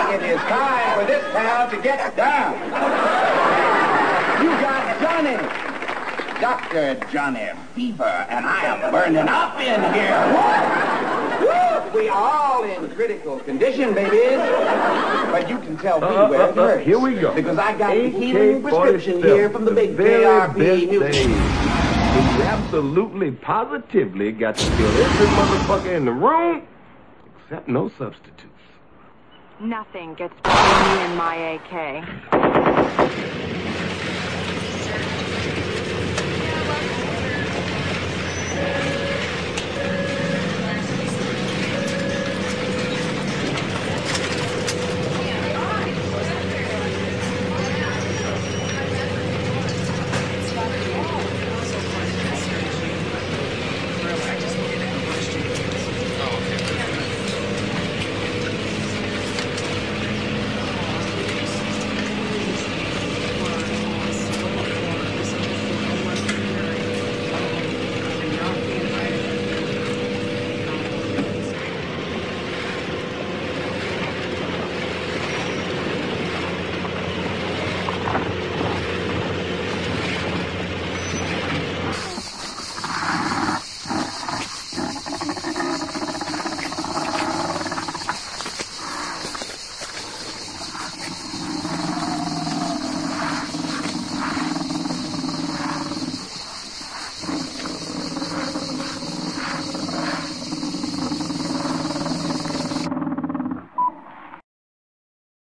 It is time for this town to get down. You got Johnny. Dr. Johnny Fever, and I am burning up in here. Woo! We are all in critical condition, babies. But you can tell me where it hurts. Here we go. Because I got the healing prescription here from the big KRP Music. You absolutely, positively got to kill every motherfucker in the room, except no substitutes. Nothing gets between me and my AK.